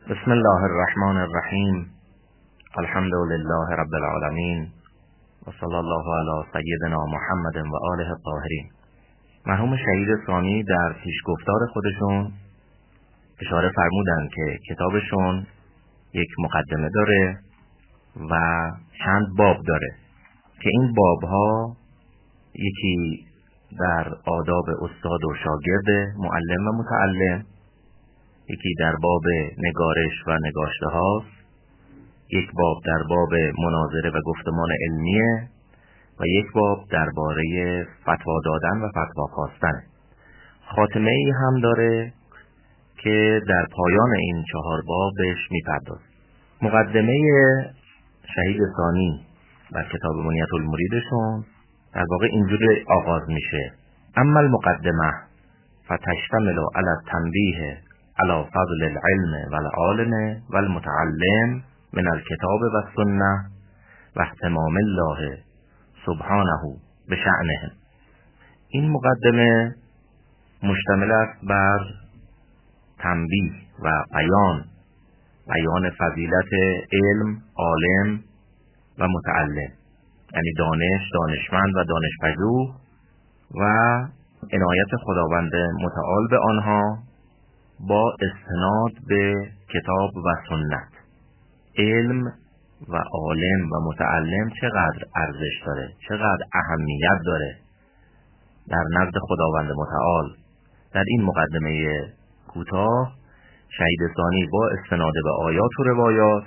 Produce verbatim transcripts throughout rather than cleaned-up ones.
بسم الله الرحمن الرحیم. الحمد لله رب العالمین و صلی الله علی سیدنا محمد و آله الطاهرین. مرحوم شهید ثانی در پیشگفتار خودشون اشاره فرمودن که کتابشون یک مقدمه داره و چند باب داره که این بابها یکی در آداب استاد و شاگرد، معلم و متعلم، یکی در باب نگارش و نگاشته هاست، یک باب در باب مناظره و گفتمان علمیه و یک باب درباره فتوا دادن و فتوا خواستن. خاتمه ای هم داره که در پایان این چهار باب بهش میپردازه. مقدمه شهید ثانی در کتاب منیت المریدشون در واقع اینجوری آغاز میشه: اما المقدمه فتشتمل علی التنبیه علی فضل العلم والعالم والمتعلم من الكتاب والسنه و اهتمام الله سبحانه بشأنهم. این مقدمه مشتمل است بر تنبیه و بیان بیان فضیلت علم، عالم و متعلم، یعنی دانش، دانشمند و دانشپژوه، و عنایت خداوند متعال به آنها با استناد به کتاب و سنت. علم و عالم و متعلم چقدر ارزش داره، چقدر اهمیت داره در نزد خداوند متعال. در این مقدمه کوتاه شهید ثانی با استناد به آیات و روایات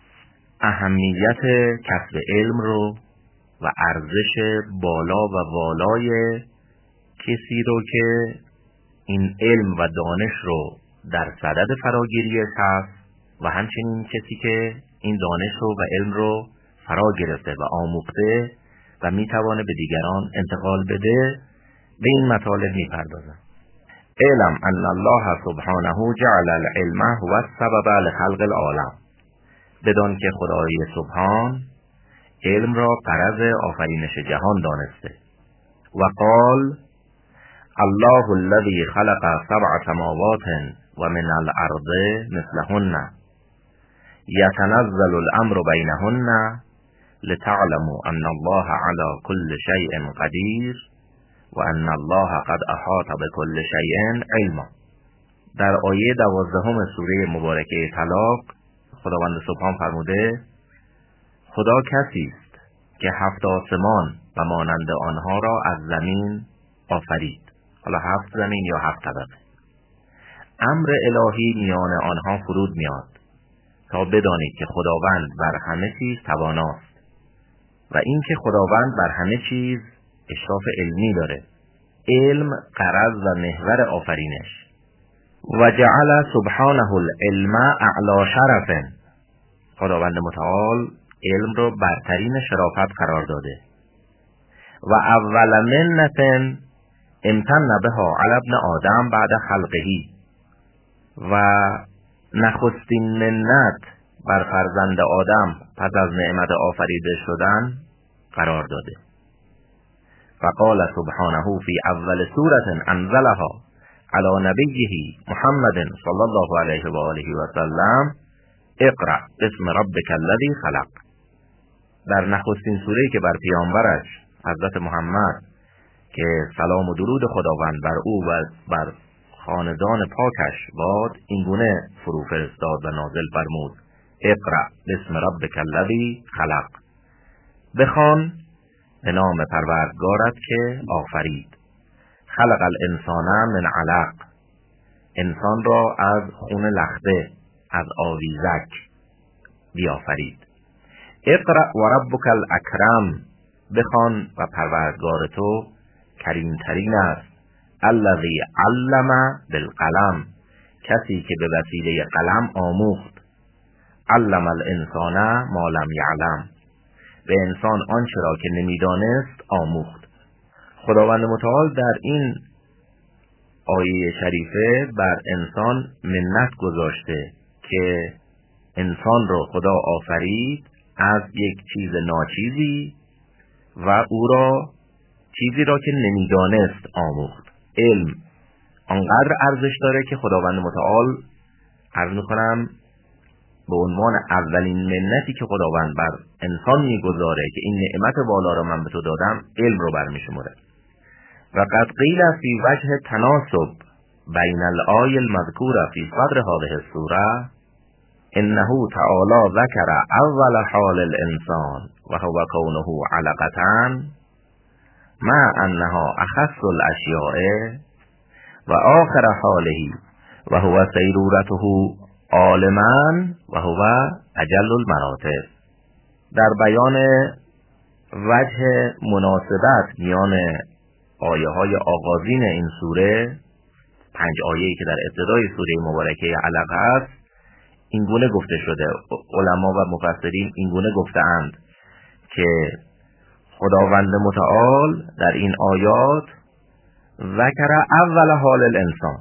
اهمیت کسب علم رو و ارزش بالا و والای کسی رو که این علم و دانش رو در صدد فراگیریش هست و همچنین کسی که این دانش رو و علم رو فرا گرفته و آموخته و میتوانه به دیگران انتقال بده، به این مطالب میپردازن. علم ان الله سبحانه جعل العلم هو السبب لخلق العالم. بدان که خدای سبحان علم را غرض آفرینش جهان دانسته. و قال الله الذي خلق سبع سماوات و من الارض مثلهن یتنزل الامر بینهن لتعلموا ان الله على كل شيء قدیر و ان الله قد احاط بكل شيء علما. در آیه دوازدهم سوره مبارکه طلاق خداوند سبحان فرموده: خدا کسی است که هفت آسمان و مانند آنها را از زمین آفرید. حالا هفت زمین یا هفت طبقه. امر الهی میان آنها فرود میاد تا بدانید که خداوند بر همه چیز تواناست و این که خداوند بر همه چیز اشراف علمی داره. علم غرض و محور آفرینش. و جعل سبحانه العلم اعلی شرف. خداوند متعال علم رو برترین شرافت قرار داده. و اول منت امتن بها علی ابن آدم بعد خلقه. و نخستین منت بر فرزند آدم پس از نعمت آفریده شدن قرار داده. و قال سبحانه فی اول سورة انزلها علی نبیه محمد صلی الله علیه و آله و سلم: اقرأ باسم ربک الذی خلق. در نخستین سوره‌ای که بر پیامبرش حضرت محمد که سلام و درود خداوند بر او و بر خاندان پاکش باد این گونه فرو فرستاد و نازل فرمود: اقرأ باسم ربک الذی خلق. بخوان به نام پروردگارت که آفرید. خلق الانسان من علق. انسان را از خون لخته، از آویزک بیافرید. اقرأ و ربک الاکرم. بخوان و پروردگار تو کریم ترین است. الذی علم بالقلم. کسی که به وسیله قلم آموخت. علم الانسان ما لم یعلم. به انسان آنچه را که نمیدانست آموخت. خداوند متعال در این آیه شریفه بر انسان منت گذاشته که انسان را خدا آفرید از یک چیز ناچیزی و او را چیزی را که نمیدانست آموخت. علم آنقدر ارزش داره که خداوند متعال عرض میکنم به عنوان اولین منتی که خداوند بر انسان میگذاره که این نعمت بالا رو من به تو دادم، علم رو برمیشموره. و قد قیل فی وجه تناسب بین الآیه المذکوره فی صدر هذه السوره انه تعالی ذکر اول حال الانسان و هو کونه علقة مع انها اخص الاشیاء و آخر حاله و هو سیرورته عالما و هو اجل المراتب. در بیان وجه مناسبت میان آیه های آغازین این سوره، پنج آیه‌ای که در ابتدای سوره مبارکه علق است، این گونه گفته شده. علما و مفسرین این گونه گفته‌اند که خداوند متعال در این آیات ذکر اول حال الانسان،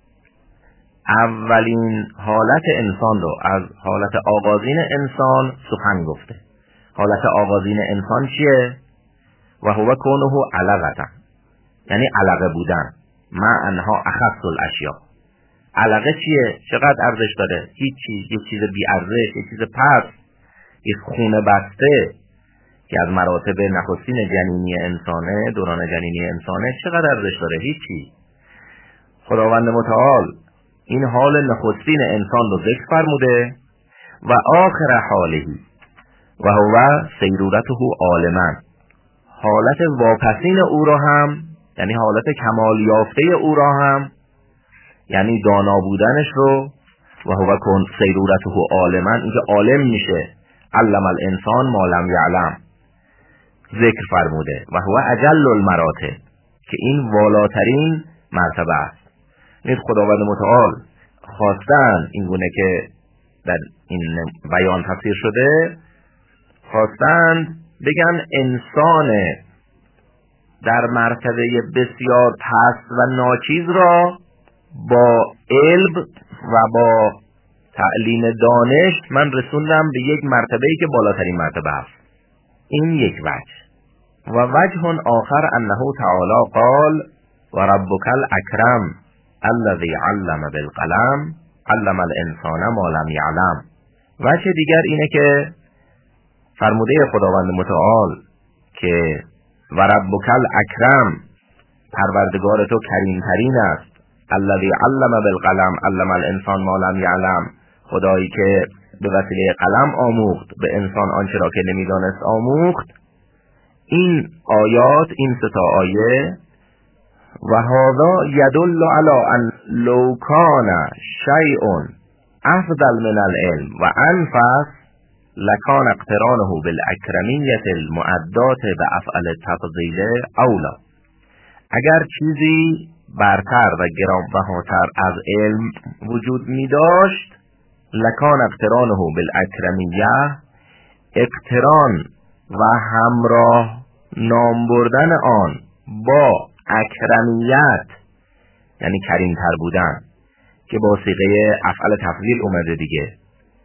اولین حالت انسان رو از حالت آغازین انسان سخن گفته. حالت آغازین انسان چیه؟ و هو کونه علقة، یعنی علقه بودن. مع انها اخص الاشیاء. علقه چیه؟ چقدر ارزش داره؟ هیچ چیز، یک چیز بی ارزش، یک چیز پس، یک خونه بسته که از مراتب نخستین جنینی انسانه، دوران جنینی انسانه، چقدر ارزش داره؟ هیچی. خداوند متعال این حال نخستین انسان رو ذکر فرموده و آخر حاله و هو سیرورته عالما، حالت واپسین او را هم، یعنی حالت کمال یافته او را هم، یعنی دانا بودنش رو، و هو کن سیرورته عالما، اینکه عالم میشه، علم الانسان ما لم یعلم، ذکر فرموده. و هو اجل المراتب، که این والاترین مرتبه است. نیز خداوند متعال خواستن این گونه که در این بیان تفسیر شده، خواستند بگن انسان در مرتبه بسیار پست و ناچیز را با علم و با تعلیم دانش من رسوندم به یک مرتبه‌ای که بالاترین مرتبه است. این یک وجه. و وجه آخر انه تعالی قال و ربک الاکرم الذی علم بالقلم علم الانسان ما لم یعلم. وجه دیگر اینه که فرموده خداوند متعال که و ربک الاکرم، پروردگار تو کریم ترین است، الذی علم بالقلم علم الانسان ما لم یعلم، خدایی که به وسیله قلم آموخت به انسان آنچه را که نمیدانست آموخت. این آیات، این سه تا آیه، و هذا یدل علی ان لو کان شیء افضل من العلم و انفس لکان اقترانه بالاکرمیت المعدات به افعال تفضیل اولا. اگر چیزی برتر و گرانبهاتر از علم وجود می داشت، لکان اقترانه بالاکرمیه، اقتران و همراه نام بردن آن با اکرمیت، یعنی کریمتر بودن، که با صیغه افعال تفضیل اومده دیگه،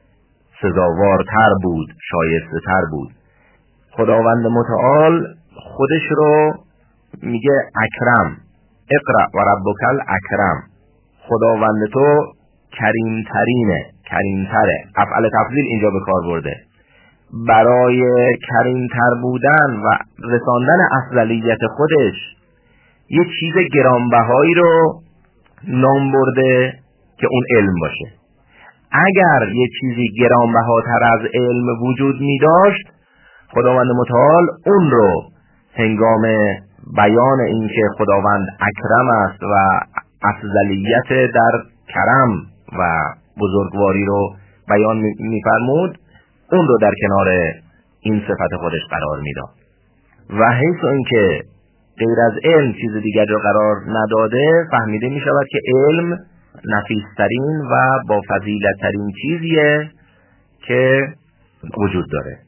سزاوارتر بود، شایسته تر بود. خداوند متعال خودش رو میگه اکرم، اقرأ و ربک الاکرم، خداوند تو کریمترینه، کریمتره. افعال تفضیل اینجا به کار برده. برای کریمتر بودن و رساندن افضلیت خودش یه چیز گرانبهایی رو نام برده که اون علم باشه. اگر یه چیزی گرانبهاتر از علم وجود می داشت، خداوند متعال اون رو هنگام بیان این که خداوند اکرم است و افضلیت در کرم و بزرگواری رو بیان می فرمود، اون رو در کنار این صفت خودش قرار می داد. و حیث این که غیر از علم چیز دیگر رو قرار نداده، فهمیده می شود که علم نفیسترین و با فضیلترین چیزیه که وجود داره.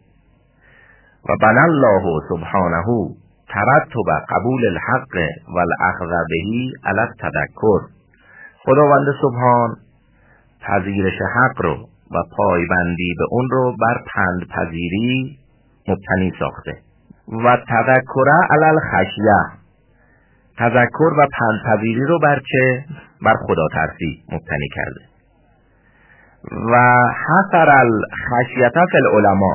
و بنا الله سبحانه ترتب قبول الحق و الاخذ بهی علی التذکر. خداوند سبحان پذیرش حق رو و پایبندی به اون رو بر پند پذیری مبتنی ساخته. و تذکر علی الخشیه، تذکر و پند پذیری رو بر چه؟ بر خدا ترسی مبتنی کرده. و حصر الخشیت فی العلماء،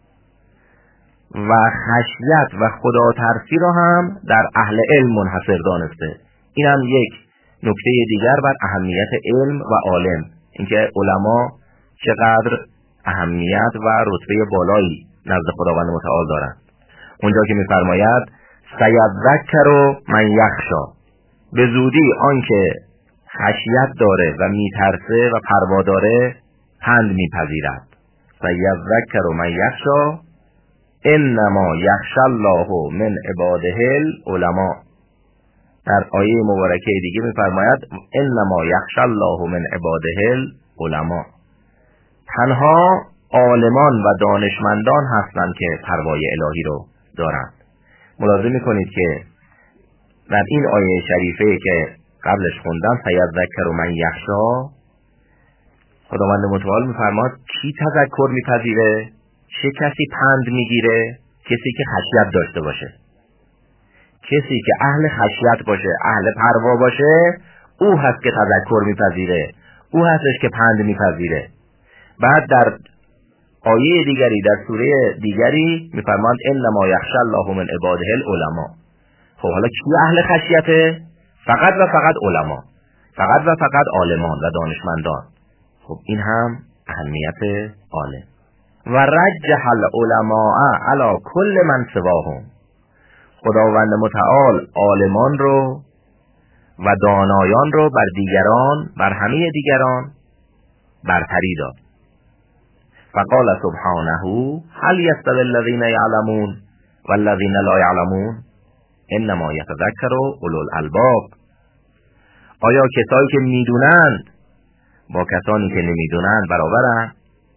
و خشیت و خدا ترسی را هم در اهل علم منحصر دانسته. این هم یک نکته دیگر بر اهمیت علم و عالم، اینکه علما چقدر اهمیت و رتبه بالایی نزد خداوند متعال دارند. اونجا که می‌فرماید سیذکر من یخشی، به زودی آنکه خشیت داره و میترسه و پروا داره پند میپذیرد. سیذکر من یخشی انما یخشی الله من عباده العلماء. در آیه مبارکه دیگه میفرماید انما یخشی الله من عباده العلماء. تنها عالمان و دانشمندان هستند که پروای الهی رو دارند. ملاحظه میکنید که در این آیه شریفه که قبلش خوندم سیذکر من یخشی، خداوند متعال میفرماد کی تذکر میپذیره؟ چه کسی پند میگیره؟ کسی که خشیت داشته باشه، کسی که اهل خشیت باشه، اهل پروا باشه، او هست که تذکر میپذیره، او هستش که پند میپذیره. بعد در آیه دیگری در سوره دیگری میفرماند انما یخشی الله من عباده العلماء. خب حالا کی اهل خشیته؟ فقط و فقط علما، فقط و فقط عالمان و دانشمندان. خب این هم اهمیت عالم. و رجح العلماء علی کل من سواهم، خداوند متعال عالمان رو و دانایان رو بر دیگران، بر همه دیگران برتری داد. فقال سبحانه هل یستوی الذین یعلمون والذین لا یعلمون انما یتذکر اولو الالباب. آیا کسایی که میدونند با کسانی که نمیدونند برابرند؟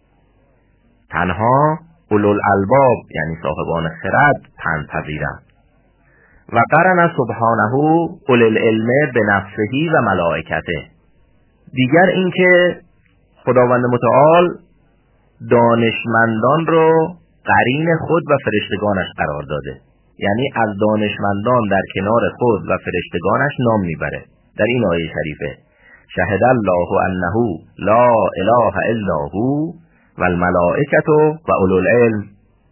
تنها اولو الالباب یعنی صاحبان خرد پند پذیرند. و قرن سبحانه اولو العلم بنفسه و ملائکته. دیگر اینکه خداوند متعال دانشمندان رو قرین خود و فرشتگانش قرار داده، یعنی از دانشمندان در کنار خود و فرشتگانش نام میبره. در این آیه شریفه شهد الله انه لا اله الا هو و الملائکه و اولو العلم،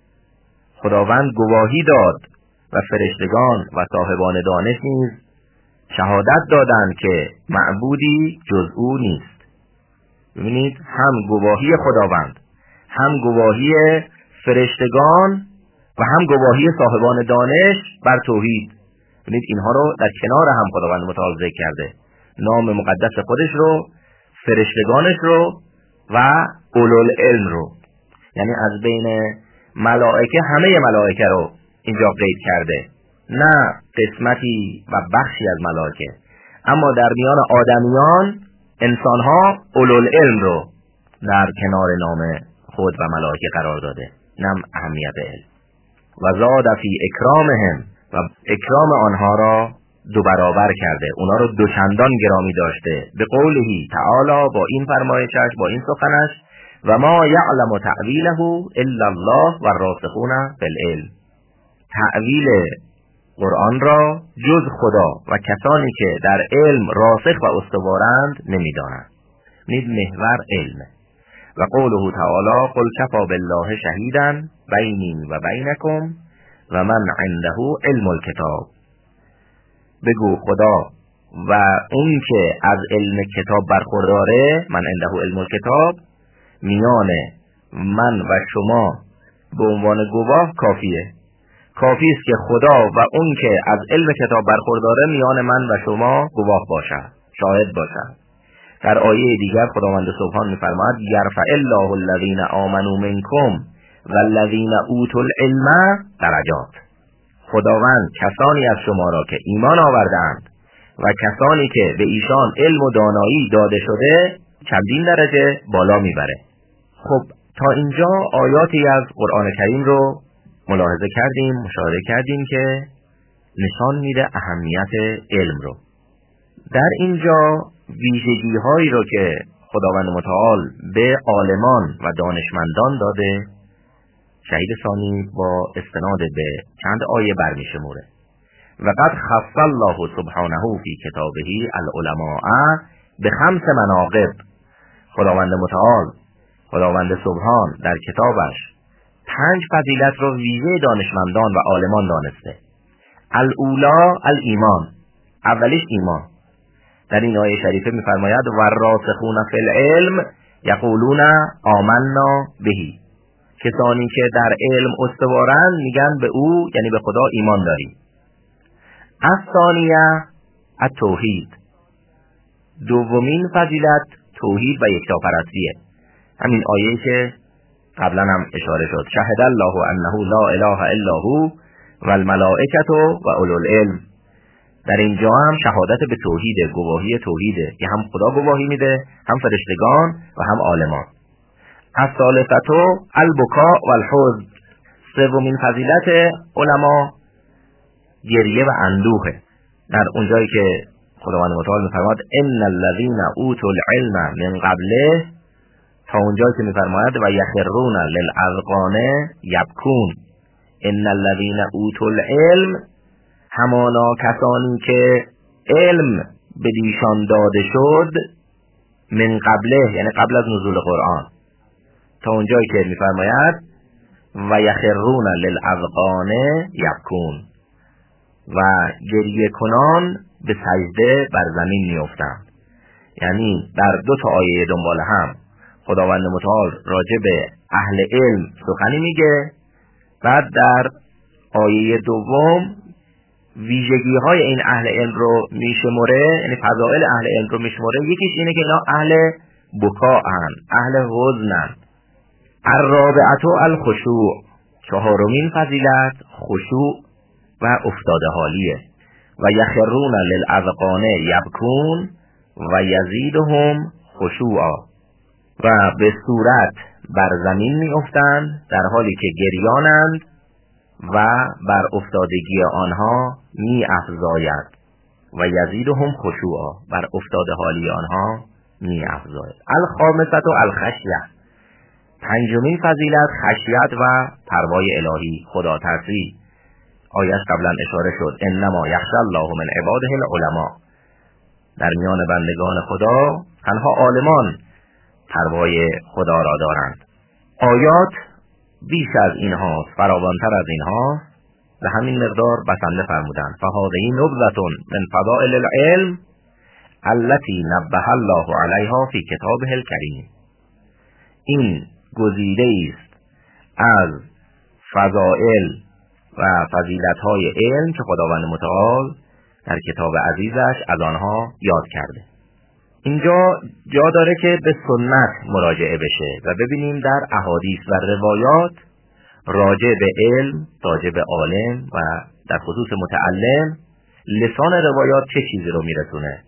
خداوند گواهی داد و فرشتگان و صاحبان دانش نیز شهادت دادند که معبودی جز او نیست. ببینید، هم گواهی خداوند، هم گواهی فرشتگان و هم گواهی صاحبان دانش بر توحید. ببینید اینها رو در کنار هم خداوند متعال ذکر کرده، نام مقدس خودش رو، فرشتگانش رو و اولوالعلم رو، یعنی از بین ملائکه همه ملائکه رو اینجا قید کرده، نه قسمتی و بخشی از ملائکه. اما در میان آدمیان، انسانها اولوالعلم رو در کنار نام خود و ملائکه قرار داده. نم اهمیت علم. و زاد فی اکرامهم، و اکرام آنها را دو برابر کرده، اونا رو دوچندان گرامی داشته. به قوله تعالی، با این فرمایشش، با این سخنش، و ما یعلم تأویله الا الله و الراسخون فی العلم. تأویل قرآن را جز خدا و کسانی که در علم راسخ و استوارند نمیدانند. نید محور علمه. و قوله تعالی قل کفی بالله شهیدا بینی و بینکم و من عنده علم الکتاب. بگو خدا و اون که از علم کتاب برخورداره، من عنده علم الکتاب، میان من و شما به عنوان گواه کافیه. کافی است که خدا و اون که از علم کتاب برخورداره میان من و شما گواه باشد، شاهد باشد. در آیه دیگر خداوند سبحان می‌فرماید یرفع الله الذین آمنوا منکم والذین اوتوا العلم درجات. خداوند کسانی از شما را که ایمان آوردند و کسانی که به ایشان علم و دانایی داده شده چندین درجه بالا میبره. خب تا اینجا آیاتی از قرآن کریم رو ملاحظه کردیم، مشاهده کردیم که نشان میده اهمیت علم رو. در اینجا ویژگی هایی رو که خداوند متعال به عالمان و دانشمندان داده، شهید ثانی با استناد به چند آیه برمیشموره. و قد خص الله سبحانه فی کتابه العلماء به خمس مناقب. خداوند متعال، خداوند سبحان در کتابش پنج فضیلت رو ویژه دانشمندان و عالمان دانسته. الاولا الایمان، اولیش ایمان. در این آیه شریفه می‌فرماید والراسخون فی العلم یقولون آمنا بهی، کسانی که در علم استوارند میگن به او، یعنی به خدا ایمان داریم. الثانیه التوحید، دومین فضیلت توحید و یکتاپرستیه. همین آیه که قبلا هم اشاره شد، شهد الله انه لا اله الا هو و الملائکه و اولو العلم. در اینجا هم شهادت به توحیده، گواهی توحیده که هم خدا گواهی میده، هم فرشتگان و هم عالمان. الثالثه البکاء و الحزن، سومین فضیلت علما گریه و اندوه. در اونجایی که خداوند متعال میفرماد ان الذين اوتوا العلم من قبله، تا اونجایی که میفرماید و یخرون للاذقان یبکون، ان الذين اوتوا العلم، همانا کسانی که علم به دیشان داده شد، من قبله یعنی قبل از نزول قرآن، تا اونجایی که میفرماید و یخرون للاذقان یبکون، و گریه کنان به سجده بر زمین میافتند. یعنی در دو تا آیه دنبال هم خداوند متعال راجع به اهل علم سخنی میگه، بعد در آیه دوم ویژگی های این اهل علم رو میشمره، یعنی فضائل اهل علم رو میشمره. یکیش اینه که اینا اهل بکا هن، اهل حزنن. الرابعه الخشوع، چهارمین فضیلت خشوع و افتاده حالیه. و یخرون للاذقان یبکون و یزیدهم خشوعا، و به صورت بر زمین می افتند در حالی که گریانند و بر افتادگی آنها می افزاید. و یزیدهم خشوعا، بر افتاده حالی آنها می افزاید. الخامسه الخشیه، پنجمین فضیلت خشیت و پروای الهی، خدا ترسی. آیش قبلا اشاره شد انما یخشی الله من عباده العلماء، در میان بندگان خدا تنها عالمان پروای خدا را دارند. آیات بیش از اینها، فراوانتر از اینها، به همین مقدار بسنده فرمودند. فهذه نبذة من فضائل العلم التي نبه الله علیها فی کتابه الکریم. این گزیده است از فضائل و فضیلت‌های علم که خداوند متعال در کتاب عزیزش از آنها یاد کرده. اینجا جا داره که به سنت مراجعه بشه و ببینیم در احادیث و روایات راجع به علم، راجع به عالم و در خصوص متعلم، لسان روایات چه چیزی رو میرسونه،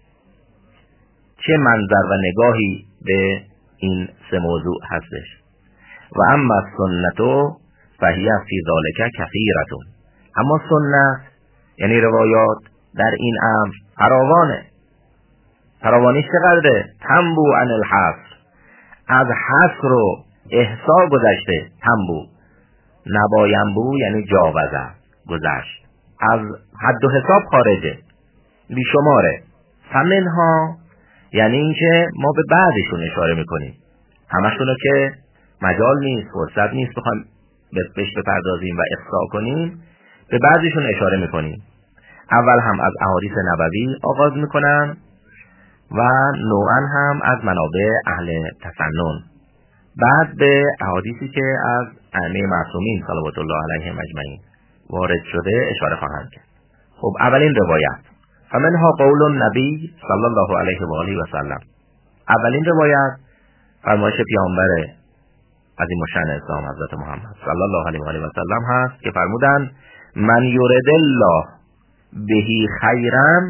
چه منظر و نگاهی به این سه موضوع هستش. و اما سنتو فهی فی ذالک کثیرة، اما سنت یعنی روایات در این امر فراوانه. فراوانیش چقدره؟ تنبو عن الحصر، از حصر و احصا گذشته. تنبو نباینبو یعنی جاوزه، گذشت، از حد و حساب خارجه، بیشماره. فمنها یعنی اینکه ما به بعضشون اشاره میکنیم، همشونو که مجال نیست، فرصت نیست بخوایم بهش بپردازیم و احصا کنیم، به بعضشون اشاره میکنیم. اول هم از احادیث نبوی آغاز میکنن و نوعا هم از منابع اهل تسنن، بعد به احادیثی که از ائمه معصومین صلوات الله علیهم اجمعین وارد شده اشاره خواهند کرد. خب اولین روایت، فمنها قول النبی صلی الله علیه و آله و سلم. اولین روایت فرمایش پیامبر عظیم الشأن اسلام حضرت محمد صلی الله علیه و آله و سلم هست که فرمودند من یرد الله بهی خیرا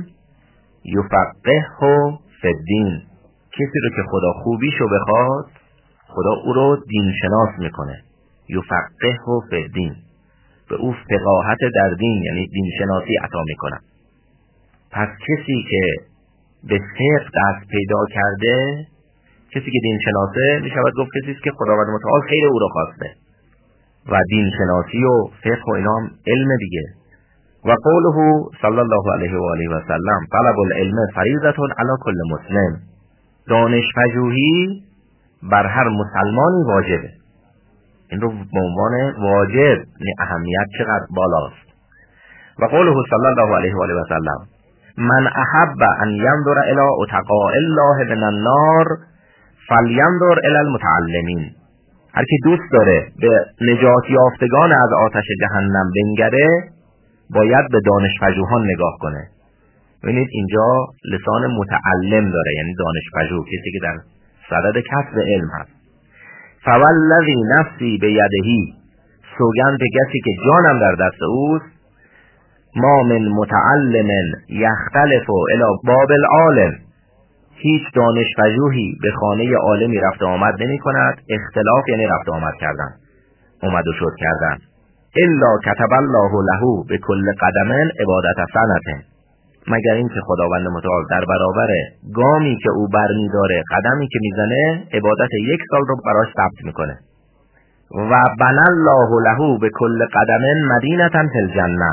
یفقهه فی الدین، کسی رو که خدا خوبیشو بخواد خدا او رو دین شناس میکنه. یفقهه فی الدین، به او فقاهت در دین یعنی دین شناسی عطا میکنه. پس کسی که به فقه دست پیدا کرده، کسی که دین شناسه، میشود گفت کسی است که خداوند متعال خیر او رو خواسته. و دین شناسی و فقه و اینا هم علم دیگه. و قوله صلی الله علیه و آله و سلم طلب العلم فریضة علی کل مسلم، دانش پژوهی بر هر مسلمانی واجبه. این رو به عنوان واجب، این اهمیت چقدر بالاست. و قوله صلی الله علیه و آله و سلم من احب ان ينظر الى اتقاء الله من النار فلینظر الی المتعلمین. هر کی دوست داره به نجات یافتگان از آتش جهنم بنگره باید به دانشپژوهان نگاه کنه. ببینید اینجا لسان متعلم داره، یعنی دانشپژوه، کسی که در صدد کسب علم هست. فوالذی نفسی بیدهی، سوگند به کسی که جانم در دست اوست، ما من متعلم یختلف الی باب العالم، هیچ دانشپژوهی به خانه عالمی رفت آمد نمی کند. اختلاف یعنی رفت آمد کردن، اومد و شد کردن. الا کتب الله له به کل قدم عبادت سنته، مگر این که خداوند متعال در برابر گامی که او برمی داره، قدمی که میزنه، عبادت یک سال رو براش ثبت میکنه. و بنى الله له به کل قدم مدینه فی الجنه،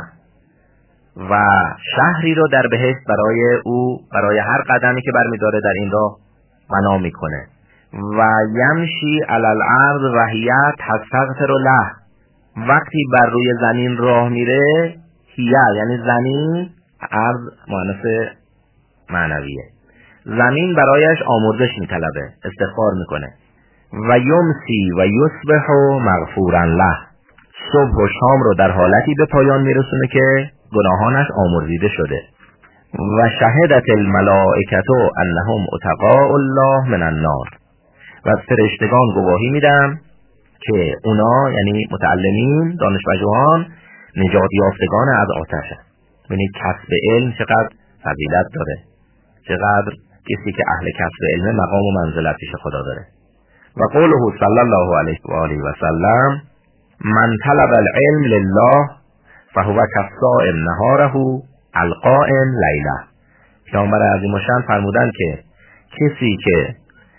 و شهری رو در بهشت برای او، برای هر قدمی که برمی داره در این راه بنا میکنه. و یمشی علی الارض و هی تستغفر له، وقتی بر روی زمین راه میره، هیه یعنی زمین، ارض مؤنث معنویه، زمین برایش آمرزش میطلبه، استغفار میکنه. و یمسی و یصبح مغفورا له، صبح و شام رو در حالتی به پایان میرسونه که گناهانش آمرزیده شده. و شهدت الملائکه انهم اتقاء الله من النار، و فرشتگان گواهی میدن که اونا یعنی متعلمین، دانشپژوهان، نجات یافتگان از آتش هست. ببینید کسب علم چقدر فضیلت داره، چقدر کسی که اهل کسب علم مقام و منزلت پیش خدا داره. و قوله صلی الله علیه و آله و سلم من طلب العلم لله فهو کالصائم نهاره القائم لیله. پیامبر عظیم الشأن فرمودند که کسی که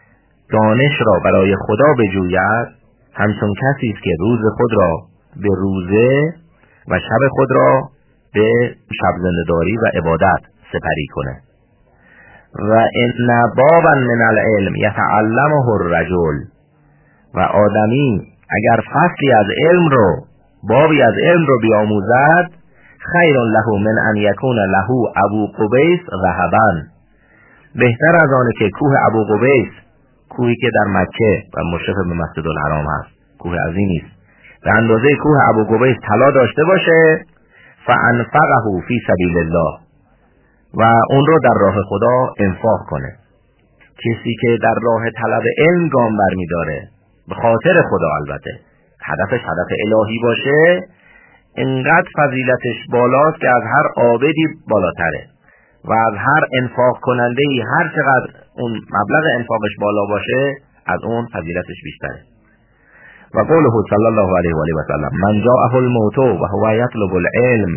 دانش را برای خدا بجوید همچون کسی است که روز خود را به روزه و شب خود را به شب زنده‌داری و عبادت سپری کنه. و ان بابا من العلم یتعلمه الرجل، و آدمی اگر فصلی از علم رو، بابی از علم رو بیاموزد، خیر له من ان یکون له ابو قبیس ذهبا، بهتر از آنه که کوه ابو قبیس، کوهی که در مکه و مشرف به مسجد الحرام هست، کوه عظیمی است، به اندازه کوه ابو قبیس طلا داشته باشه، فانفقه فی سبیل الله، و اون رو در راه خدا انفاق کنه. کسی که در راه طلب علم گام برمی داره، به خاطر خدا البته، هدفش هدف الهی باشه، انقدر فضیلتش بالاست که از هر عابدی بالاتره، و از هر انفاق کننده ای هر چقدر اون مبلغ انفاقش بالا باشه از اون فضیلتش بیشتره. و قوله صلی الله علیه و آله و سلم من جاءه الموت و هو یطلب العلم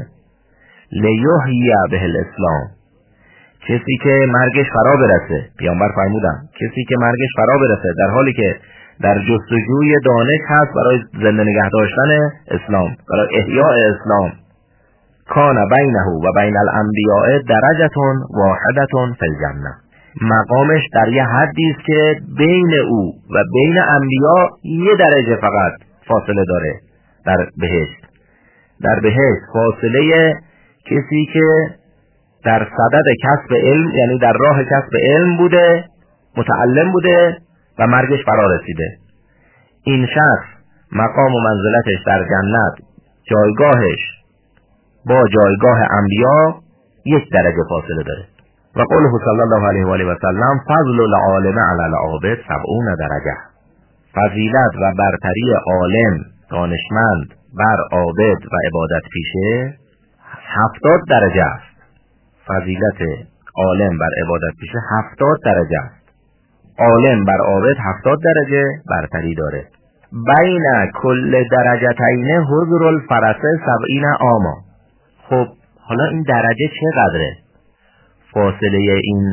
لیحیی به الاسلام، کسی که مرگش فرا برسه، پیامبر فرمودن کسی که مرگش فرا برسه در حالی که در جستجوی دانش هست برای زنده نگه داشتن اسلام، برای احیاء اسلام، کان بینه و بین الانبیاء درجه واحده فی الجنه، مقامش در یه حدی است که بین او و بین انبیا یه درجه فقط فاصله داره در بهشت. در بهشت فاصله کسی که در صدد کسب علم، یعنی در راه کسب علم بوده، متعلم بوده و مرگش فرا رسیده، این شخص مقام و منزلتش در جنت، جایگاهش با جایگاه انبیا یک درجه فاصله داره. و قوله صلی الله علیه و آله و سلم فضل العالم علی العابد سبعون درجه، فضیلت و برتری عالم دانشمند بر عابد و عبادت پیشه هفتاد درجه است. فضیلت عالم بر عبادت پیشه هفتاد درجه است. عالم بر عابد هفتاد درجه برتری داره. بین کل درجتین حضر الفرس سبعین عاما. خب حالا این درجه چقدره؟ فاصله این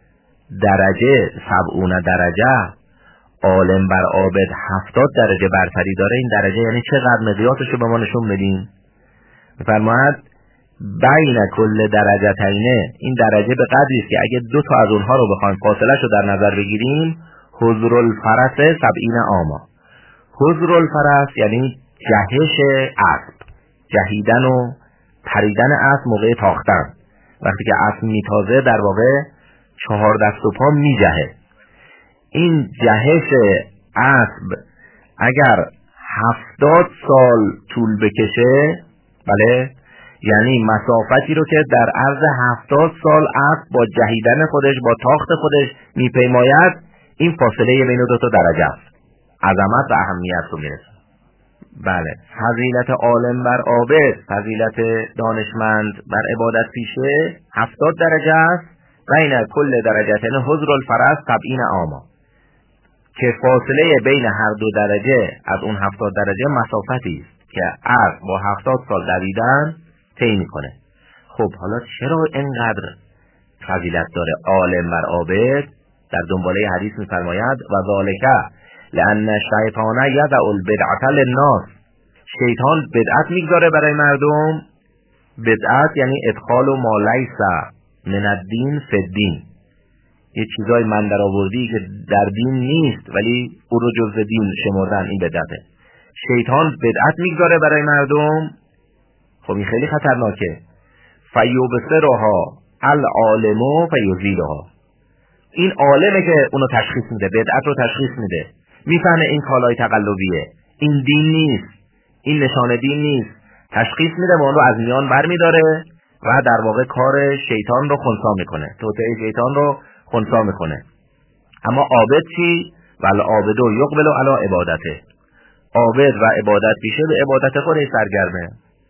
درجه سبعون درجه، عالم بر عابد هفتاد درجه برتری داره، این درجه یعنی چقدر؟ مقیاسش رو به ما نشون بدین. میفرماید بین کل درجتین، این درجه به قدری است که اگه دو تا از اونها رو بخوایم فاصله شو در نظر بگیریم، حضر الفرس سبعین عاما. حضر الفرس یعنی جهش اسب، جهیدن و پریدن اسب موقع تاختن. وقتی که اسب میتازه در واقع چهار دست و پا میجهه. این جهش اسب اگر هفتاد سال طول بکشه، بله، یعنی مسافتی رو که در عرض هفتاد سال اسب با جهیدن خودش، با تاخت خودش میپیماید، این فاصله بین دو تا درجه است. عظمت و اهمیت رو میرسه. بله، فضیلت عالم بر عابد، فضیلت دانشمند بر عبادت پیشه هفتاد درجه است. بین کل درجتین حضر الفرس سبعین عاما، که فاصله بین هر دو درجه از اون هفتاد درجه مسافتی است که اسب با هفتاد سال دویدن طی میکنه. خب حالا چرا اینقدر فضیلت داره عالم بر عابد؟ در دنباله حدیث میفرماید و ذالک لأن الشیطان یدع البدعة للناس. شیطان بدعت میگذاره برای مردم. بدعت یعنی ادخال و ما لیس من الدین فی الدین، یه چیزای من در آوردی که در دین نیست ولی او رو جزء دین شمردن، این بدعته. شیطان بدعت میگذاره برای مردم. خب این خیلی خطرناکه. فیبصرها العالم فیزیلها. این عالمه که اونو تشخیص میده، بدعت رو تشخیص میده، میفهمه این کالای تقلبیه، این دین نیست، این نشانه دین نیست، تشخیص میده و اون رو از میان برمیداره و در واقع کار شیطان رو خنثی میکنه، توطئه شیطان رو خنثی میکنه. اما عابد چی؟ ول عابدو یقبل علی عبادته. عابد و عبادت پیشه به عبادت خودش سرگرمه.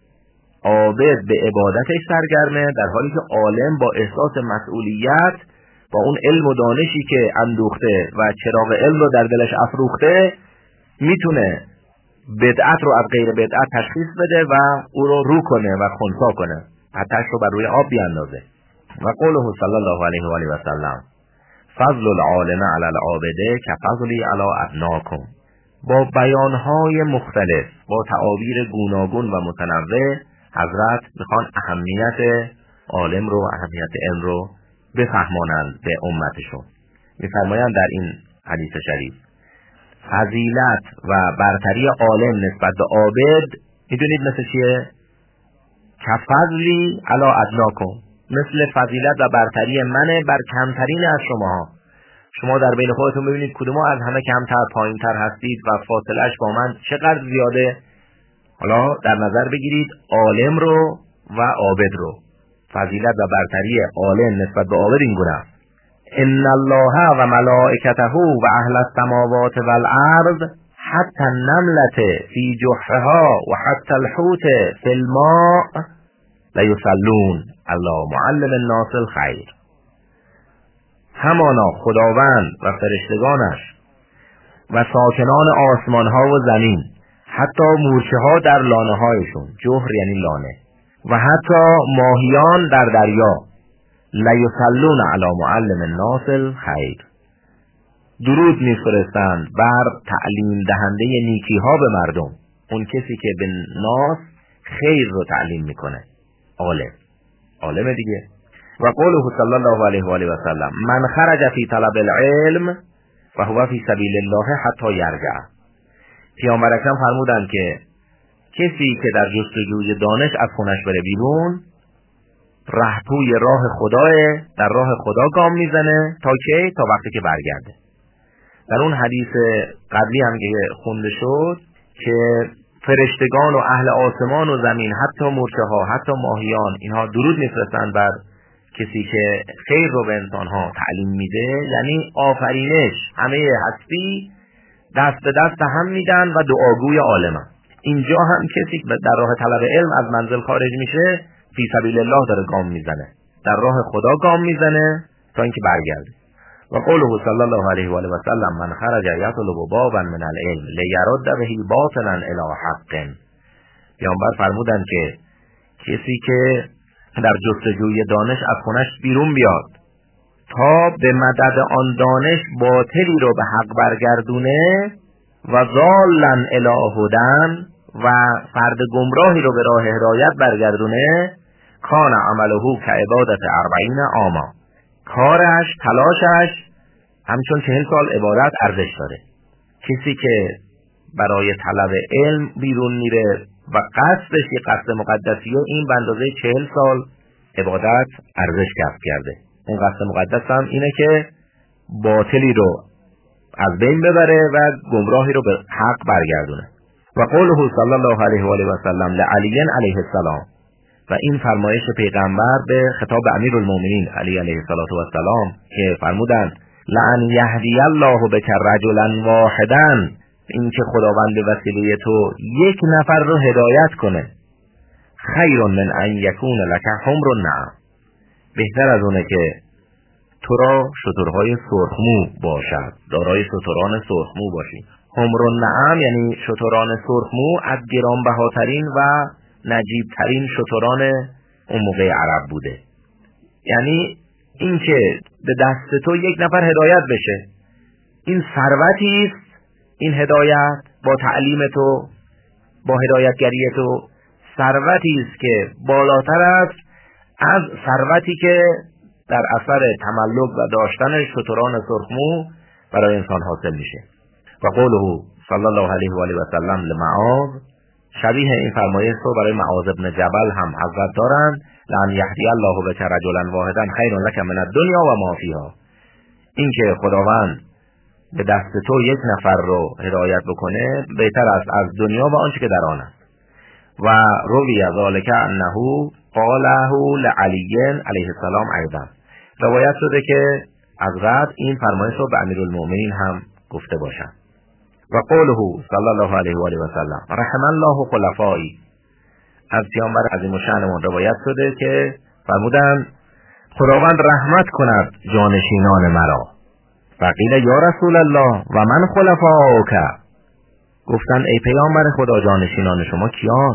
عابد به عبادتش سرگرمه، در حالی که عالم با احساس مسئولیت، با اون علم و دانشی که اندوخته و چراغ علم رو در دلش افروخته، میتونه بدعت رو از غیر بدعت تشخیص بده و او رو رو کنه و خنثی کنه، آتش رو بر روی آب بیاندازه. و قوله صلی الله علیه و آله و سلم فضل العالم علی العابده کفضلی علی ابناکم. با بیانهای مختلف، با تعابیر گوناگون و متنوع، حضرت میخوان اهمیت عالم رو، اهمیت علم رو بفهمانند به امتشون. میفرمایند در این حدیث شریف فضیلت و برتری عالم نسبت به عابد، میدونید مثل چیه؟ کفضلی علی ادناکم، مثل فضیلت و برتری منه بر کمترین از شماها. شما در بین خودتون ببینید کدوم از همه کمتر پایینتر هستید و فاصلهش با من چقدر زیاده. حالا در نظر بگیرید عالم رو و عابد رو. فضیلت و برتری عالم نسبت به عابد این گونه است: ان الله و ملائکته و اهل السماوات والارض حتی النملة فی جحرها و حتی الحوت فی الماء لیصلون علی معلم الناس الخیر. همانا خداوند و فرشتگانش و ساکنان آسمان ها و زمین، حتی مورچه ها در لانه هایشون، جحر یعنی لانه، و حتی ماهیان در دریا، لیصلون علی معلم الناس الخیر، درود میفرستند بر تعلیم دهنده نیکی ها به مردم، اون کسی که به ناس خیر رو تعلیم میکنه. عالم، عالم دیگه. و قوله صلی الله علیه و آله و سلم من خرج فی طلب العلم فهو فی سبیل الله حتی یرجع. پیامبر اکرم فرمودند که کسی که در جستجوی دانش از خونش بره بیرون، رهپوی راه خداه، در راه خدا گام میزنه تا کی؟ تا وقتی که برگرده. در اون حدیث قبلی هم که خونده شد که فرشتگان و اهل آسمان و زمین، حتی مورچه ها، حتی ماهیان، اینها درود میفرستند بر کسی که خیر رو به انسان ها تعلیم میده، یعنی آفرینش، همه هستی دست به دست هم میدن و دعاگوی عالمن. اینجا هم کسی در راه طلب علم از منزل خارج میشه، فی سبیل الله داره گام میزنه، در راه خدا گام میزنه تا اینکه برگرده. و قوله صلی الله علیه و آله و سلم من خرج یطلب بابا من العلم لیرد به باطلا الی حق. پیامبر فرمودند که کسی که در جستجوی دانش از خونش بیرون بیاد تا به مدد آن دانش باطلی رو به حق برگردونه و ضالن الی هدی و فرد گمراهی رو به راه هدایت برگردونه، کان عمله کعبادت اربعین عاما، کارش، تلاشش همچون چهل سال عبادت ارزش داره. کسی که برای طلب علم بیرون میره و قصدش یه قصد مقدسیه، این به اندازه چهل سال عبادت ارزش کسب کرده. اون قصد مقدس هم اینه که باطلی رو از بین ببره و گمراهی رو به حق برگردونه. و قوله صلی الله علیه و آله و سلم لعلی علیه السلام، و این فرمایش پیغمبر به خطاب امیرالمومنین علی علیه السلام که فرمودند لعن یهدی الله بک رجلا واحدا، این که خداوند به وسیله تو یک نفر رو هدایت کنه، خیر من ان یکون لک حمر النعم، بهتر از اونه که تو را شترهای سرخمو باشد، دارای شتران سرخمو باشی. حمر النعم یعنی شتران سرخمو از گرانبهاترین و نجیبترین شتران اون موقع عرب بوده. یعنی این که به دست تو یک نفر هدایت بشه، این ثروتی است. این هدایت با تعلیم تو، با هدایتگری تو، ثروتی است که بالاتر است از ثروتی که در اثر تملک و داشتن شتران سرخمو برای انسان حاصل میشه. و قوله صلی الله علیه و آله و سلم لمعاذ، شبیه این فرمایش رو برای معاذ ابن جبل هم حضرت دارند، لعن یهدی الله بک رجلا واحدا خیر لک من الدنیا و ما فیها، این که خداوند به دست تو یک نفر رو هدایت بکنه بهتر است از دنیا و آنچه که در آن است. و روی ذالک انه قاله لعلی علیه السلام ایضا، روایت شده که حضرت این فرمایش رو به امیرالمومنین هم گفته باشند. و قوله صلی الله علیه و آله و سلم رحم الله خلفایی، از پیامبر عظیم الشأنمان روایت شده که فرمودند خداوند رحمت کند جانشینان مرا. فقیل یا رسول الله و من خلفاؤک، گفتند ای پیامبر خدا جانشینان شما کیان؟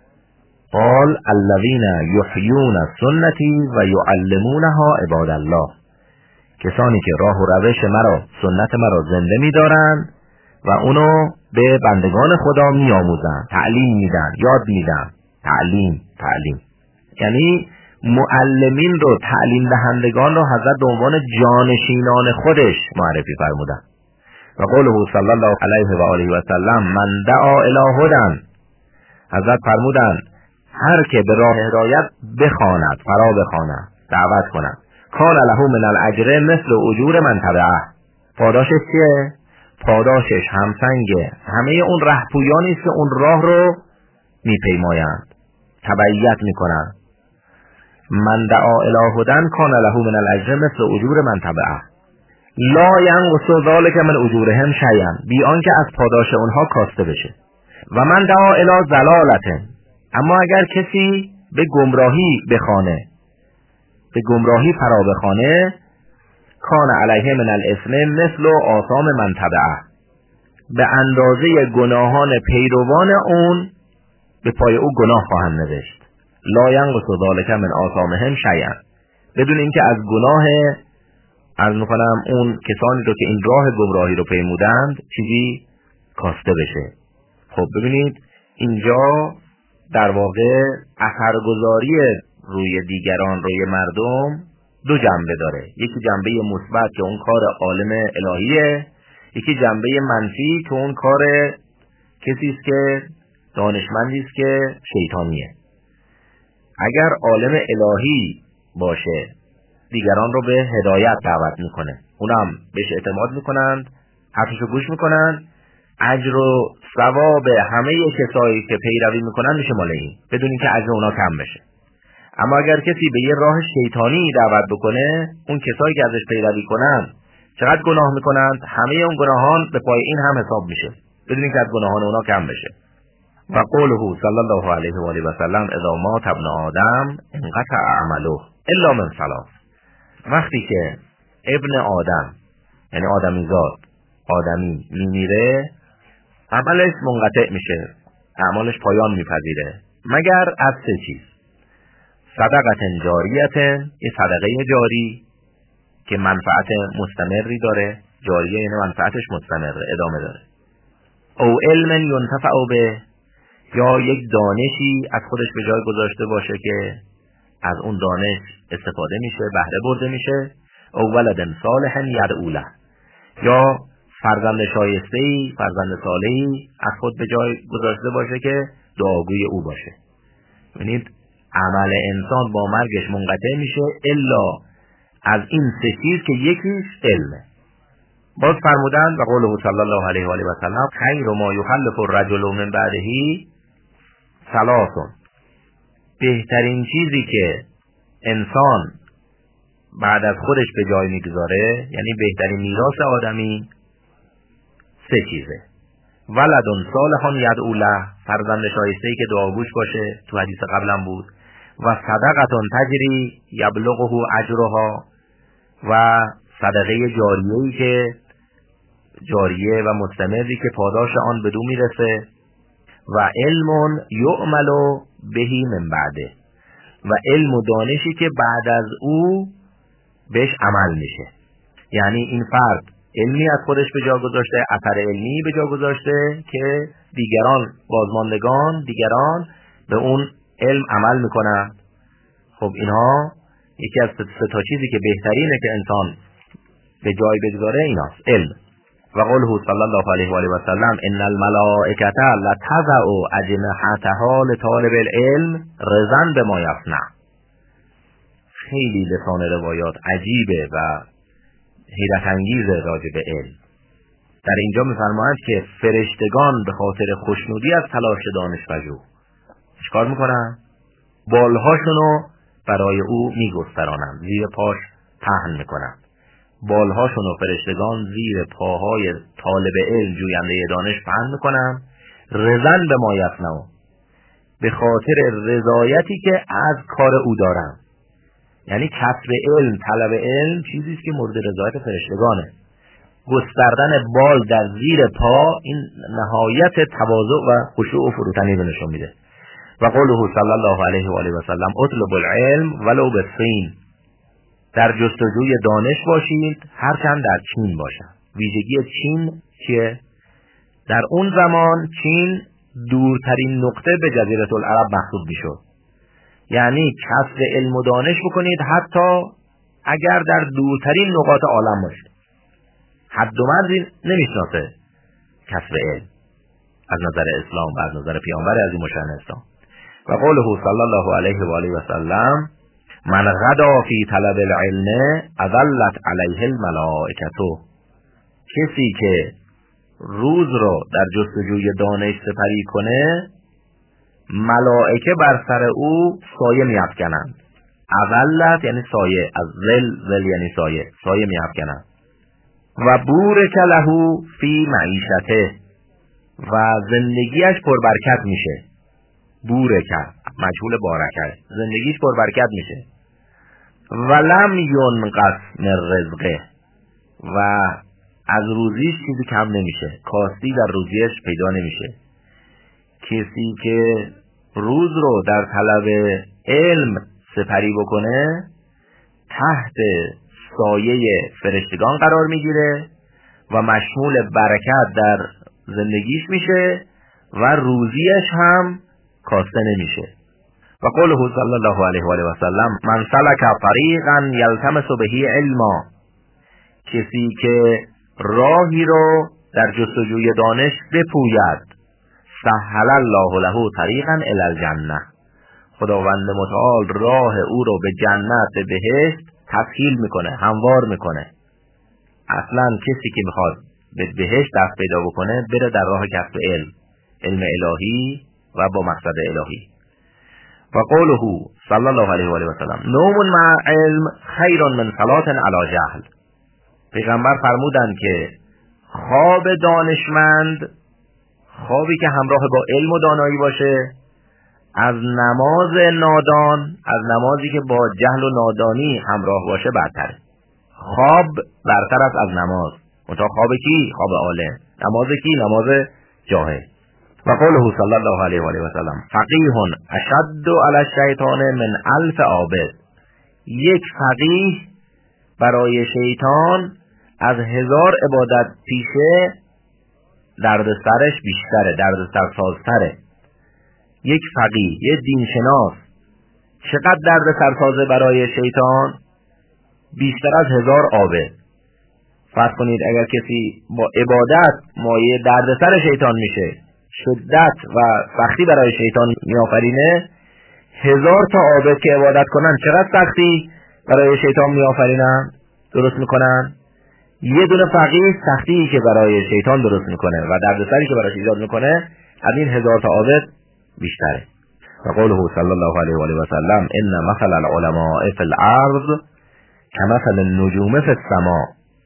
قال الذین یحیون سنتی و یعلمونها عباد الله، کسانی که راه و روش مرا، سنت مرا زنده می‌دارند و اونو به بندگان خدا میآموزند، تعلیم میدن، یاد میدن. تعلیم تعلیم یعنی معلمین رو، تعلیم دهندگان رو حضرت به عنوان جانشینان خودش معرفی فرمودن. و قوله صلی الله علیه و آله و سلم من دعا الی هدی، حضرت فرمودن هر که به راه هدایت بخواند، فرا بخواند، دعوت کند، کان له من الاجر مثل اجور من تبعه، پاداشش چیه؟ پاداشش همسنگ همه اون رهپویانی است که اون راه رو میپیمایند، تبعیت میکنند. من دعا الی هدی کان له من الاجر مثل اجور من تبعه لا ینقص ذلک من اجورهم شیئا، بی آنکه از پاداش اونها کاسته بشه. و من دعا الی ضلالة، اما اگر کسی به گمراهی بخوانه، به گمراهی فرا بخوانه، کان علیه من الاثم مثل آثام من تبعه، به اندازه گناهان پیروان اون به پای او گناه خواهند نوشت. لا ینقص ذلک من آثامهم شیئا، بدون اینکه از گناه از میکنم اون کسانی رو که این راه گمراهی رو پیمودند چیزی کاسته بشه. خب ببینید اینجا در واقع اثرگذاری روی دیگران، روی مردم دو جنبه داره. یکی جنبه مثبت که اون کار عالم الهیه، یکی جنبه منفی که اون کار کسی است که دانشمندی است که شیطانیه. اگر عالم الهی باشه دیگران رو به هدایت دعوت میکنه، اونم بهش اعتماد میکنند، حرفشو گوش میکنند، اجر و ثواب همه کسایی که پیروی میکنن میشه مال این، بدون اینکه اجر اونا کم بشه. اما اگر کسی به یه راه شیطانی دعوت بکنه، اون کسایی که ازش پیروی کنن چقدر گناه میکنند، همه اون گناهان به پای این هم حساب میشه، بدون اینکه از گناهان اونا کم بشه. و قوله صلی الله علیه و آله و سلم اذا مات ابن آدم انقطع عمله الا من ثلاث، وقتی که ابن آدم یعنی آدمی زاد، آدمی میمیره، عملش منقطع میشه، اعمالش پایان میپذیره مگر از سه چیز: صدقه جاریت، یه صدقه جاری که منفعت مستمری داره، جاریه یعنی منفعتش مستمره، ادامه داره، او علم ینتفع به، یا یک دانشی از خودش به جای گذاشته باشه که از اون دانش استفاده میشه، بهره برده میشه، او ولد صالح یدعو له، یا فرزند شایسته‌ای، فرزند صالحی از خود به جای گذاشته باشه که دعاگوی او باشه. ببینید عمل انسان با مرگش منقطع میشه الا از این سه چیز که یکیش علمه. باز فرمودند و قوله صلی الله علیه و آله و سلم خیر ما یخلف الرجل من بعده ثلاث، بهترین چیزی که انسان بعد از خودش به جای میگذاره، یعنی بهترین میراث آدمی، سه چیزه: ولد صالح یدعو له، فرزند شایسته‌ای که دعاگوش باشه، تو حدیث قبلا بود، و صدقه تجری یبلغه اجرها، و صدقه جاریه‌ای که جاریه و مستمری که پاداش آن بدو میرسه، و علم یعمل بهی من بعده، و علم و دانشی که بعد از او بهش عمل میشه. یعنی این فرد علمی از خودش به جا گذاشته، اثر علمی به جا گذاشته که دیگران بازماندگان دیگران به اون علم عمل میکنن. خب اینها یکی از سه تا چیزی که بهترینه که انسان به جای بگذاره ایناست: علم. و قوله صلی الله علیه و آله و سلم ان الملائکه لتضع اجنحتها لطالب العلم رضا بما یصنع. خیلی لسان روایات عجیبه و حیرت انگیزه راجع به علم. در اینجا می‌فرمایند که فرشتگان به خاطر خوشنودی از تلاش دانش‌پژوه چیکار میکنن؟ بالهاشونو برای او میگسترانند، زیر پاش پهن میکنن. بالهاشونو فرشتگان زیر پاهای طالب علم جوینده دانش پهن میکنن، رضا به ما یصنع، به خاطر رضایتی که از کار او دارن. یعنی کسب علم، طلب علم چیزی است که مورد رضایت فرشتگانه. گستردن بال در زیر پا این نهایت تواضع و خشوع و فروتنی رو نشون میده. و قوله صلی الله علیه و آله و سلم اطلب العلم ولو بالصین، در جستجوی دانش باشید هرچند در چین باشد. ویژگی چین که در اون زمان چین دورترین نقطه به جزیره العرب محسوب میشد. یعنی کسب علم و دانش بکنید حتی اگر در دورترین نقاط عالم باشید. حد و مرزی نمیشناسه کسب علم از نظر اسلام و از نظر پیامبر عظیم الشأن اسلام. و قوله صلی الله علیه و آله و سلم من غدا فی طلب العلم اذلت علیه الملائکه، کسی که روز رو در جستجوی دانش سپری کنه ملائکه بر سر او سایه میافکنند. اذلت یعنی سایه، از ظل، ظل یعنی سایه، سایه میافکنند. و بورک له فی معیشته، و زندگیش پربرکت میشه. بورک مجهول بارکه، زندگیش پربرکت میشه. ولم ینقص من رزقه، و از روزیش چیزی کم نمیشه، کاستی در روزیش پیدا نمیشه. کسی که روز رو در طلب علم سپری بکنه تحت سایه فرشتگان قرار میگیره و مشمول برکت در زندگیش میشه و روزیش هم کاسته نمیشه. و قوله صلی الله علیه و آله و سلم من سلک طریقا یلتمس به علما، کسی که راهی رو در جستجوی دانش بپوید سهل الله له طریقا الی الجنه، خداوند متعال راه او رو به جنت، به بهشت تسهیل میکنه، هموار میکنه. اصلا کسی که میخواد به بهشت دست پیدا بکنه بره در راه کسب علم، علم الهی و با مقصد الهی. و قوله صلی الله علیه و آله و سلم نوم مع علم خیر من صلاة علی جهل، پیغمبر فرمودند که خواب دانشمند، خوابی که همراه با علم و دانایی باشه، از نماز نادان، از نمازی که با جهل و نادانی همراه باشه برتره. خواب برتر است از نماز. منتها خواب کی؟ خواب عالم. نماز کی؟ نماز جاهل. و قوله صلی الله علیه و آله و سلم فقیه اشد علی الشیطان من الف عابد، یک فقیه برای شیطان از هزار عبادت پیشه دردسرش بیشتره، دردسر سازتره. یک فقیه، یک دینشناس چقدر دردسر سازه برای شیطان؟ بیشتر از هزار عابد. فرض کنید اگر کسی با عبادت مایه دردسر شیطان میشه، شدت و سختی برای شیطان میآفرینه، هزار تا عابد که عبادت کنن چقدر سختی برای شیطان میآفرینن، درست میکنن. یه دونه فقیر سختی که برای شیطان درست میکنه و دردسری که برای ایجاد میکنه از این هزار تا عابد بیشتره. و قوله صلی الله علیه و آله و سلم ان مثل العلماء فی الارض کمثل النجوم فی السماء.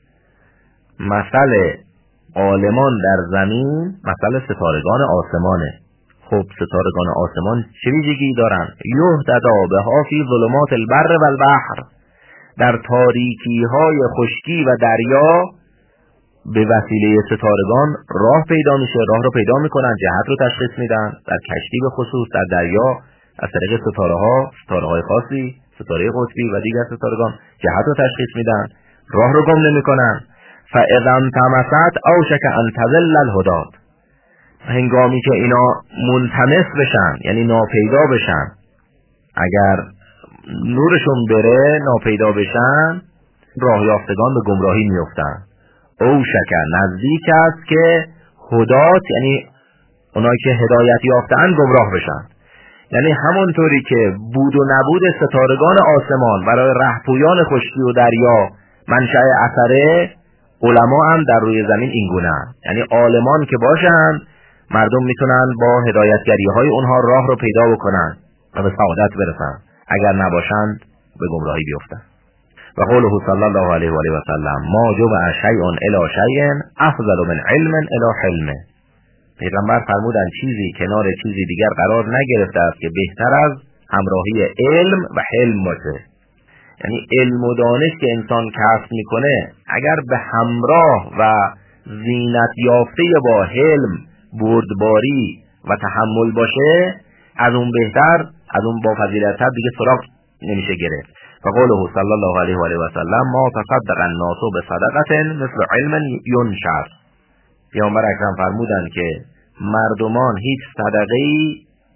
مثل عالمان در زمین مثل ستارگان آسمانه. خب ستارگان آسمان چه ویژگی دارن؟ یهتدی بها فی ظلمات البر و البحر. در تاریکی های خشکی و دریا به وسیله ستارگان راه پیدا میشه، راه رو پیدا میکنن، جهت رو تشخیص میدن. در کشتی به خصوص در دریا از طریق ستاره ها، ستاره های خاصی، ستاره قطبی و دیگر ستارگان جهت رو تشخیص میدن، راه رو گم نمیکنن. فاذا انطمست اوشک ان تضل الهدات. هنگامی که اینا منطمس بشن یعنی ناپیدا بشن، اگر نورشون بره ناپیدا بشن، راه یافتگان به گمراهی میفتن. اوشک نزدیک است که هدات یعنی اونایی که هدایت یافتن گمراه بشن. یعنی همونطوری که بود و نبود ستارگان آسمان برای رهپویان خشکی و دریا منشأ اثره، علما هم در روی زمین این گونه هستند. یعنی عالمان که باشن مردم میتونن با هدایتگری های اونها راه رو پیدا بکنن و به سعادت برسن، اگر نباشند به گمراهی بیفتن. و قوله صلی الله علیه و آله و سلم ما جمع شیء الی شیء افضل من علم الی حلم. پیغمبر فرمودن چیزی کنار چیزی دیگر قرار نگرفته است که بهتر از همراهی علم و حلم باشه. یعنی علم و دانش که انسان کسب میکنه اگر به همراه و زینت یافته با حلم، بردباری و تحمل باشه، از اون بهتر، از اون با فضیلت‌تر دیگه سراغ نمیشه گرفت. و قوله صلی الله علیه و آله و سلم ما تصدق الناس بصدقه مثل علم ینشر. پیامبر اکرم فرمودند که مردمان هیچ صدقه‌ای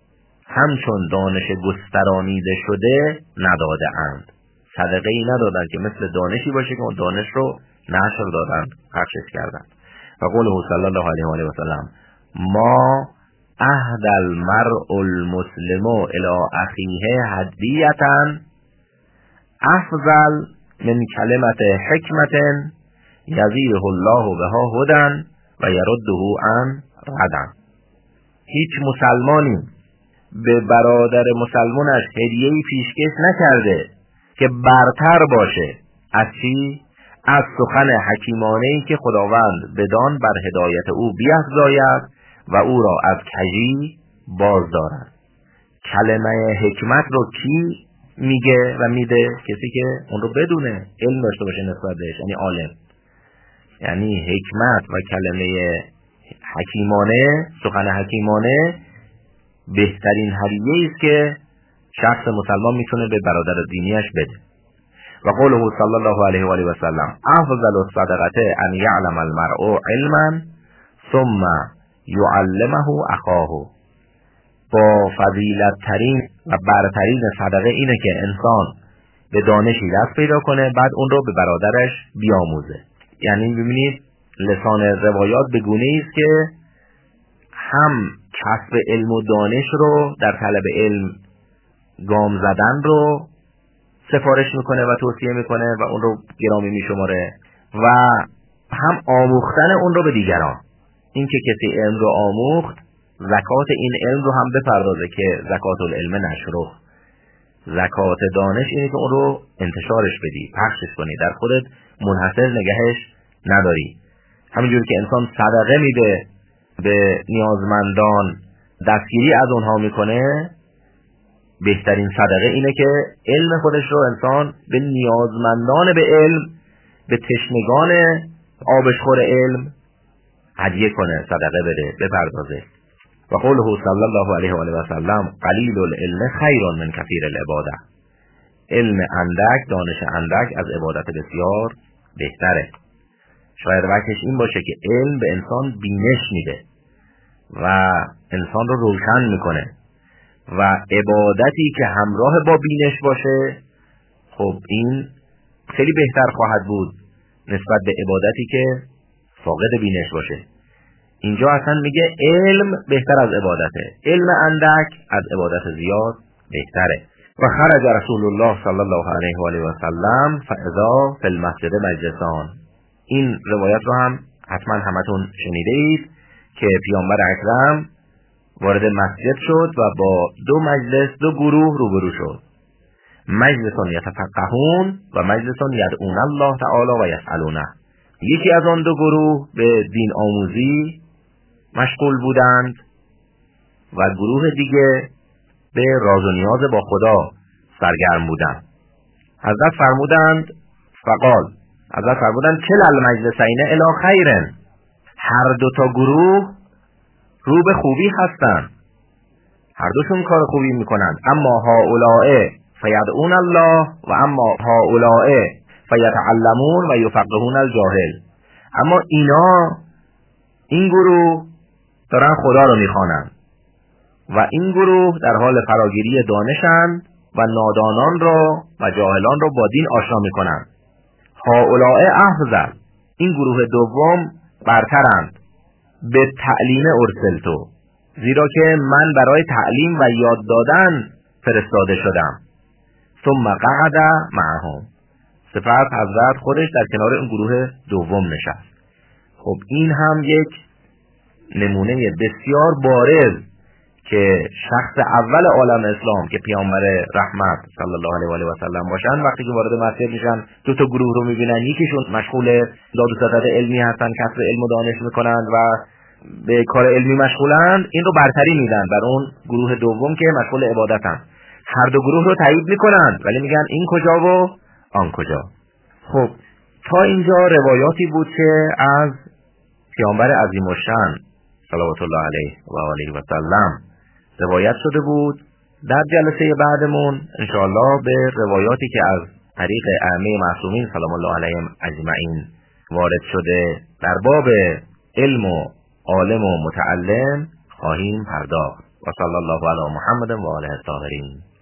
همچون دانش گسترانیده شده نداده اند. صدقه‌ای ندادند که مثل دانشی باشه که اون دانش رو نشر دادند، پخشش کردند. و قوله صلی الله علیه و آله و سلم ما اهدى المرء المسلم الى اخیه هدیه افضل من کلمت حکمت یزیده الله بها هدى و یرده عن ردن. هیچ مسلمانی به برادر مسلمانش هدیه‌ای پیشکش نکرده که برتر باشه از چی؟ از سخن حکیمانه‌ای که خداوند بدان بر هدایت او بیفزاید و او را از کژی باز دارد. کلمه حکمت رو کی میگه و میده؟ کسی که اون رو بدونه، علم داشته باشه نسبت بهش، یعنی عالم. یعنی حکمت و کلمه حکیمانه، سخن حکیمانه بهترین هدیه‌ای است که شخص مسلمان میتونه به برادر دینیش بده. و قوله صلی الله علیه و آله و سلم افضل الصدقه ان یعلم المرء علما ثم یعلمه اخاه. با فضیلت ترین و برترین صدقه اینه که انسان به دانشی دست پیدا کنه، بعد اون رو به برادرش بیاموزه. یعنی ببینید لسان روایات به گونه‌ای است که هم کسب علم و دانش رو در طلب علم گام زدن رو سفارش میکنه و توصیه میکنه و اون رو گرامی میشماره، و هم آموختن اون رو به دیگران. این که کسی علم رو آموخت، زکات این علم رو هم بپردازه که زکات العلم نشره. زکات دانش اینه که اون رو انتشارش بدی، پخشش کنی، در خودت منحصر نگهش نداری. همینجور که انسان صدقه میده به نیازمندان، دستگیری از اونها میکنه، بهترین صدقه اینه که علم خودش رو انسان به نیازمندان به علم، به تشنگان آبشخور علم هدیه کنه، صدقه بده، بپردازه. و قوله صلی الله علیه و آله و سلم قلیل العلم خیر من کثیر العباده. علم اندک، دانش اندک از عبادت بسیار بهتره. شاید وقتش این باشه که علم به انسان بینش میده و انسان رو روشن میکنه، و عبادتی که همراه با بینش باشه، خب این خیلی بهتر خواهد بود نسبت به عبادتی که فاقد بینش باشه. اینجا اصلا میگه علم بهتر از عبادته، علم اندک از عبادت زیاد بهتره. و خرج رسول الله صلی الله علیه و آله و سلم فاذا فی المسجد مجلسان. این روایت رو هم حتما همتون شنیده اید که پیامبر اکرم وارد مسجد شد و با دو مجلس، دو گروه روبرو شد. مجلسون یتفقهون و مجلسون یدعون الله تعالی و یسألونه. یکی از آن دو گروه به دین آموزی مشغول بودند و گروه دیگه به راز و نیاز با خدا سرگرم بودند. حضرت فرمودند فقال، حضرت فرمودند کل المجلسین الی خیرن. هر دو تا گروه رو به خوبی هستند، هر دوشون کار خوبی میکنند. اما هؤلاء فیدعون الله و اما هؤلاء فیتعلمون و یفقهون الجاهل. اما اینا، این گروه دارن خدا رو میخوانند و این گروه در حال فراگیری دانشند و نادانان را و جاهلان را با دین آشنا میکنند. هؤلاء افضل، این گروه دوم برترند. به تعلیم ارسلتو، زیرا که من برای تعلیم و یاد دادن فرستاده شدم. ثم قعد معهم، سپس حضرت خودش در کنار این گروه دوم نشست. خب این هم یک نمونه بسیار بارز که شخص اول عالم اسلام که پیامبر رحمت صلی الله علیه و آله و سلم باشن، وقتی که وارد مسجد میشن دو تا گروه رو میبینن، یکیشون مشغول داد و ستد علمی هستن، کسب علم و دانش میکنن و به کار علمی مشغولند، این رو برتری میدن بر اون گروه دوم که مشغول عبادتن. هر دو گروه رو تایید میکنن ولی میگن این کجا و آن کجا. خب تا اینجا روایاتی بود که از پیامبر عظیم الشأن صلوات الله علیه و آله و سلم روایت شده بود. در جلسه بعدمون انشاءالله به روایاتی که از طریق ائمه معصومین سلام الله علیهم اجمعین وارد شده در باب علم و عالم و متعلم خواهیم پرداخت. و صلی الله علی محمد و آله الطاهرین.